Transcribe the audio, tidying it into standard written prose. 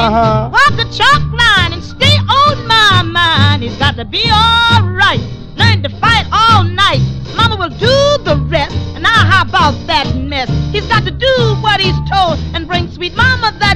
Walk the chalk line and stay on my mind. He's got to be all right. Learn to fight all night. Mama will do the rest. And now how about that mess? He's got to do what he's told and bring sweet mama that